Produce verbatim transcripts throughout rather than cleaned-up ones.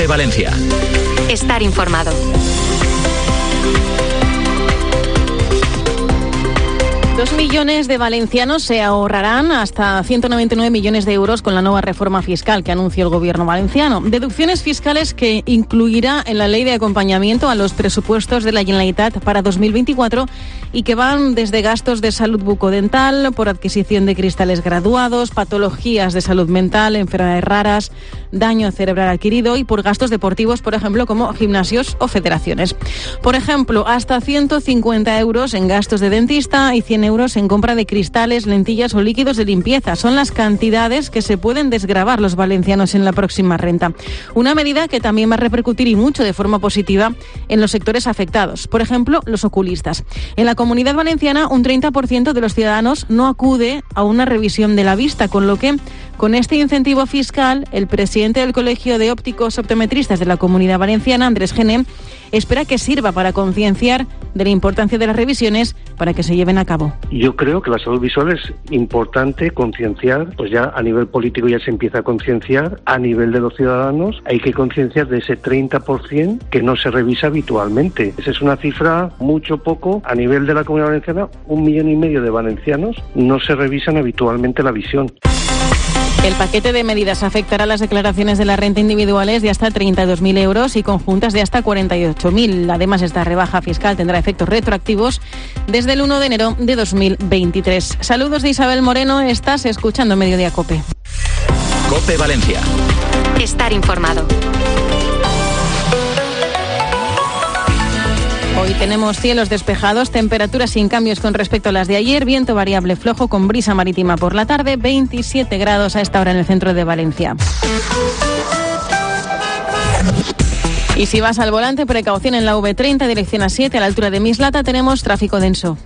COPE Valencia. Estar informado. Dos millones de valencianos se ahorrarán hasta ciento noventa y nueve millones de euros con la nueva reforma fiscal que anunció el gobierno valenciano. Deducciones fiscales que incluirá en la ley de acompañamiento a los presupuestos de la Generalitat para dos mil veinticuatro y que van desde gastos de salud bucodental, por adquisición de cristales graduados, patologías de salud mental, enfermedades raras, daño cerebral adquirido y por gastos deportivos, por ejemplo, como gimnasios o federaciones. Por ejemplo, hasta ciento cincuenta euros en gastos de dentista y cien euros en compra de cristales, lentillas o líquidos de limpieza. Son las cantidades que se pueden desgravar los valencianos en la próxima renta. Una medida que también va a repercutir y mucho de forma positiva en los sectores afectados. Por ejemplo, los oculistas. En la Comunidad Valenciana, un treinta por ciento de los ciudadanos no acude a una revisión de la vista, con lo que, con este incentivo fiscal, el presidente del Colegio de Ópticos Optometristas de la Comunidad Valenciana, Andrés Gené, espera que sirva para concienciar de la importancia de las revisiones para que se lleven a cabo. Yo creo que la salud visual es importante concienciar, pues ya a nivel político ya se empieza a concienciar, a nivel de los ciudadanos hay que concienciar de ese treinta por ciento que no se revisa habitualmente. Esa es una cifra mucho poco. A nivel de la Comunidad Valenciana, un millón y medio de valencianos no se revisan habitualmente la visión. El paquete de medidas afectará las declaraciones de la renta individuales de hasta treinta y dos mil euros y conjuntas de hasta cuarenta y ocho mil. Además, esta rebaja fiscal tendrá efectos retroactivos desde el uno de enero de dos mil veintitrés. Saludos de Isabel Moreno, estás escuchando Mediodía COPE. COPE Valencia. Estar informado. Hoy tenemos cielos despejados, temperaturas sin cambios con respecto a las de ayer, viento variable flojo con brisa marítima por la tarde, veintisiete grados a esta hora en el centro de Valencia. Y si vas al volante, precaución en la V treinta, dirección A siete, a la altura de Mislata, tenemos tráfico denso.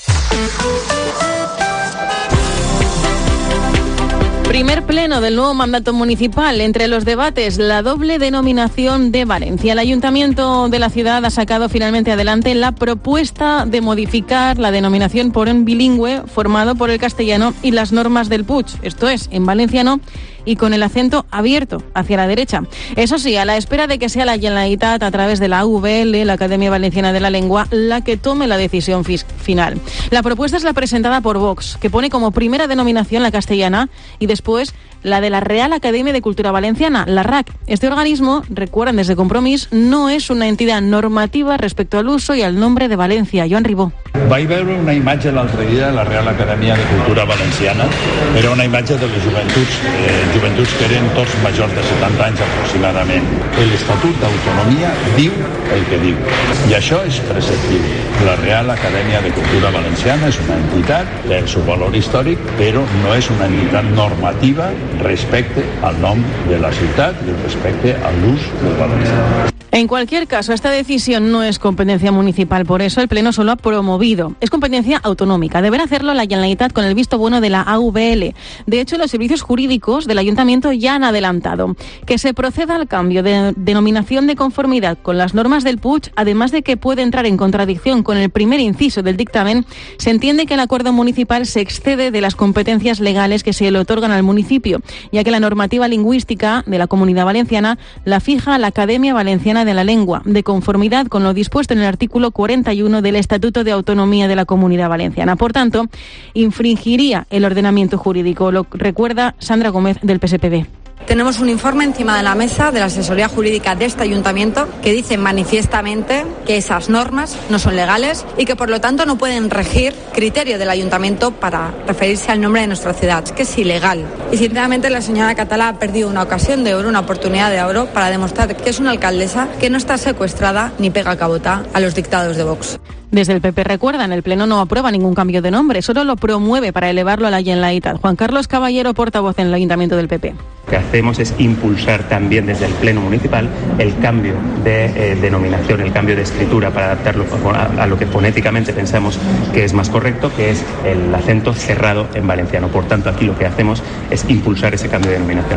Primer pleno del nuevo mandato municipal. Entre los debates, la doble denominación de Valencia. El Ayuntamiento de la ciudad ha sacado finalmente adelante la propuesta de modificar la denominación por un bilingüe formado por el castellano y las normas del Puig. Esto es, en valenciano y con el acento abierto hacia la derecha. Eso sí, a la espera de que sea la Generalitat, a través de la A V L, la Academia Valenciana de la Lengua, la que tome la decisión final. La propuesta es la presentada por Vox, que pone como primera denominación la castellana y después la de la Real Academia de Cultura Valenciana, la R A C. Este organismo, recuerdan desde Compromís, no es una entidad normativa respecto al uso y al nombre de Valencia. Joan Ribó. Vaig veure una imatge l'altre dia de la Real Acadèmia de Cultura Valenciana. Era una imatge de les joventuts, eh, joventuts que eren tots majors de setanta anys aproximadament. L'Estatut d'Autonomia diu el que diu, i això és preceptiu. La Real Acadèmia de Cultura Valenciana és una entitat, té el seu valor històric, però no és una entitat normativa respecte al nom de la ciutat i respecte a l'ús del valencià. En cualquier caso, esta decisión no es competencia municipal, por eso el Pleno solo ha promovido. Es competencia autonómica. Deberá hacerlo la Generalitat con el visto bueno de la A V L. De hecho, los servicios jurídicos del Ayuntamiento ya han adelantado que se proceda al cambio de denominación de conformidad con las normas del Puig, además de que puede entrar en contradicción con el primer inciso del dictamen. Se entiende que el acuerdo municipal se excede de las competencias legales que se le otorgan al municipio, ya que la normativa lingüística de la Comunidad Valenciana la fija la Academia Valenciana de la Lengua, de conformidad con lo dispuesto en el artículo cuarenta y uno del Estatuto de Autonomía de la Comunidad Valenciana. Por tanto, infringiría el ordenamiento jurídico, lo recuerda Sandra Gómez del P S P B. Tenemos un informe encima de la mesa de la asesoría jurídica de este ayuntamiento que dice manifiestamente que esas normas no son legales y que por lo tanto no pueden regir criterio del ayuntamiento para referirse al nombre de nuestra ciudad, que es ilegal. Y sinceramente la señora Catalá ha perdido una ocasión de oro, una oportunidad de oro para demostrar que es una alcaldesa que no está secuestrada ni pega cabota a los dictados de Vox. Desde el P P recuerdan, el Pleno no aprueba ningún cambio de nombre, solo lo promueve para elevarlo a la Generalitat. Juan Carlos Caballero, portavoz en el Ayuntamiento del P P. Lo que hacemos es impulsar también desde el Pleno Municipal el cambio de eh, denominación, el cambio de escritura para adaptarlo a, a lo que fonéticamente pensamos que es más correcto, que es el acento cerrado en valenciano. Por tanto, aquí lo que hacemos es impulsar ese cambio de denominación.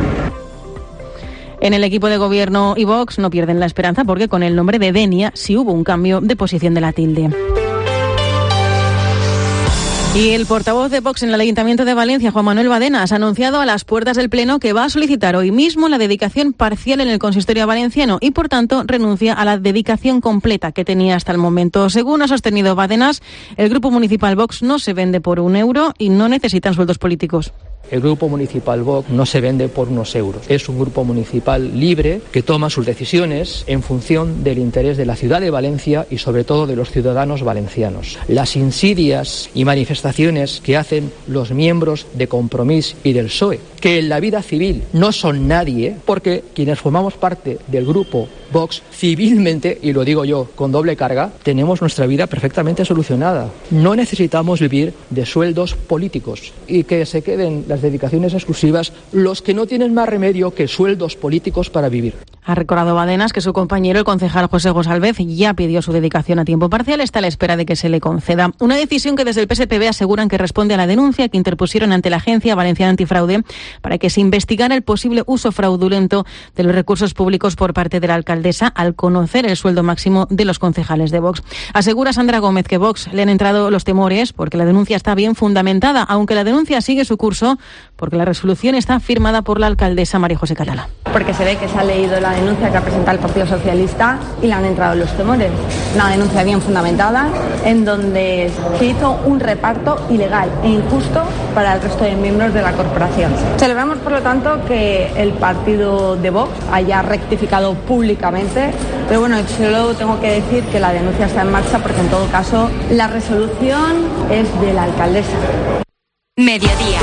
En el equipo de gobierno y Vox no pierden la esperanza porque con el nombre de Denia sí hubo un cambio de posición de la tilde. Y el portavoz de Vox en el Ayuntamiento de Valencia, Juan Manuel Badenas, ha anunciado a las puertas del Pleno que va a solicitar hoy mismo la dedicación parcial en el consistorio valenciano y, por tanto, renuncia a la dedicación completa que tenía hasta el momento. Según ha sostenido Badenas, el Grupo Municipal Vox no se vende por un euro y no necesitan sueldos políticos. El Grupo Municipal Vox no se vende por unos euros. Es un grupo municipal libre que toma sus decisiones en función del interés de la ciudad de Valencia y sobre todo de los ciudadanos valencianos. Las insidias y manifestaciones que hacen los miembros de Compromís y del P S O E, que en la vida civil no son nadie, porque quienes formamos parte del grupo Vox civilmente, y lo digo yo con doble carga, tenemos nuestra vida perfectamente solucionada. No necesitamos vivir de sueldos políticos y que se queden las dedicaciones exclusivas los que no tienen más remedio que sueldos políticos para vivir. Ha recordado Badenas que su compañero, el concejal José González, ya pidió su dedicación a tiempo parcial, está a la espera de que se le conceda. Una decisión que desde el P S P B aseguran que responde a la denuncia que interpusieron ante la Agencia Valenciana Antifraude para que se investigara el posible uso fraudulento de los recursos públicos por parte de la alcaldesa al conocer el sueldo máximo de los concejales de Vox. Asegura Sandra Gómez que Vox le han entrado los temores porque la denuncia está bien fundamentada, aunque la denuncia sigue su curso porque la resolución está firmada por la alcaldesa María José Catalá. Porque se ve que se ha leído la denuncia que ha presentado el Partido Socialista y le han entrado los temores. Una denuncia bien fundamentada en donde se hizo un reparto ilegal e injusto para el resto de miembros de la corporación. Celebramos, por lo tanto, que el partido de Vox haya rectificado públicamente, pero bueno, solo tengo que decir que la denuncia está en marcha porque en todo caso la resolución es de la alcaldesa. Mediodía.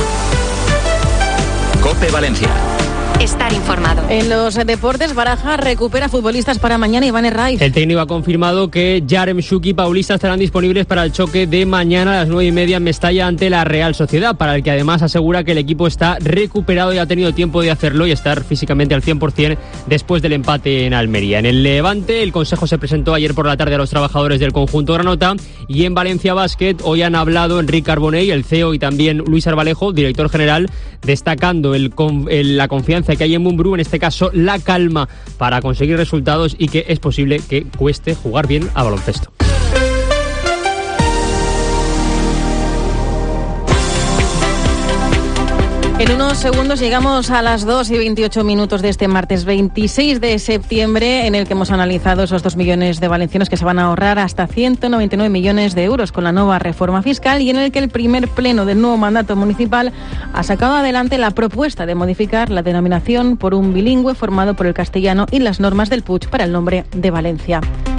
COPE Valencia. Estar informado. En los deportes, Baraja recupera futbolistas para mañana. Iván Herraiz. El técnico ha confirmado que Yaremchuk y Paulista estarán disponibles para el choque de mañana a las nueve y media en Mestalla ante la Real Sociedad, para el que además asegura que el equipo está recuperado y ha tenido tiempo de hacerlo y estar físicamente al cien por ciento después del empate en Almería. En el Levante, el Consejo se presentó ayer por la tarde a los trabajadores del conjunto granota, y en Valencia Basket hoy han hablado Enrique Carbonell, el C E O, y también Luis Arbalejo, director general, destacando el, el, la confianza que hay en Mumbrú, en este caso la calma para conseguir resultados y que es posible que cueste jugar bien a baloncesto. En unos segundos llegamos a las dos y veintiocho minutos de este martes veintiséis de septiembre, en el que hemos analizado esos dos millones de valencianos que se van a ahorrar hasta ciento noventa y nueve millones de euros con la nueva reforma fiscal, y en el que el primer pleno del nuevo mandato municipal ha sacado adelante la propuesta de modificar la denominación por un bilingüe formado por el castellano y las normas del Puig para el nombre de Valencia.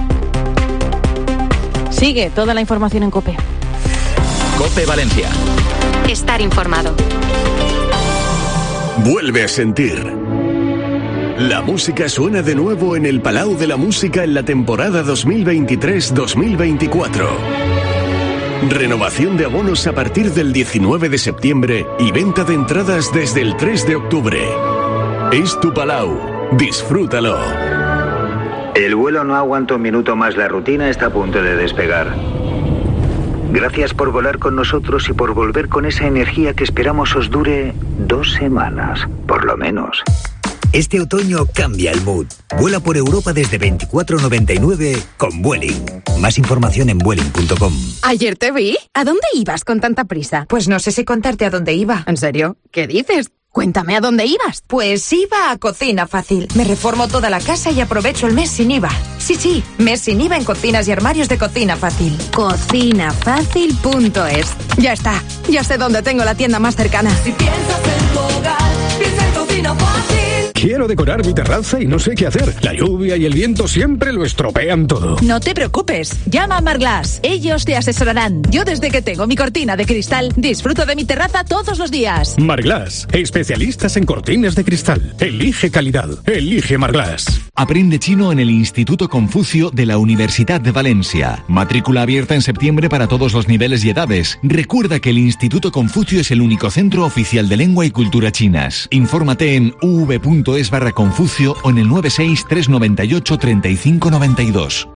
Sigue toda la información en COPE. COPE Valencia. Estar informado. Vuelve a sentir. La música suena de nuevo en el Palau de la Música en la temporada dos mil veintitrés dos mil veinticuatro. Renovación de abonos a partir del diecinueve de septiembre y venta de entradas desde el tres de octubre. Es tu Palau. Disfrútalo. El vuelo no aguanta un minuto más. La rutina está a punto de despegar. Gracias por volar con nosotros y por volver con esa energía que esperamos os dure dos semanas, por lo menos. Este otoño cambia el mood. Vuela por Europa desde veinticuatro noventa y nueve con Vueling. Más información en vueling punto com. Ayer te vi. ¿A dónde ibas con tanta prisa? Pues no sé si contarte a dónde iba. ¿En serio? ¿Qué dices? Cuéntame a dónde ibas. Pues iba a Cocina Fácil. Me reformo toda la casa y aprovecho el mes sin I V A. Sí, sí, mes sin I V A en cocinas y armarios de Cocina Fácil. Cocina Fácil punto es. Ya está, ya sé dónde tengo la tienda más cercana. Si piensas en tu hogar, piensa en Cocina Fácil. Quiero decorar mi terraza y no sé qué hacer. La lluvia y el viento siempre lo estropean todo. No te preocupes, llama a Marglass. Ellos te asesorarán. Yo desde que tengo mi cortina de cristal, disfruto de mi terraza todos los días. Marglass, especialistas en cortinas de cristal. Elige calidad, elige Marglass. Aprende chino en el Instituto Confucio de la Universidad de Valencia. Matrícula abierta en septiembre para todos los niveles y edades. Recuerda que el Instituto Confucio es el único centro oficial de lengua y cultura chinas. Infórmate en u v punto es barra Confucio o en el nueve seis tres nueve ocho tres cinco nueve dos.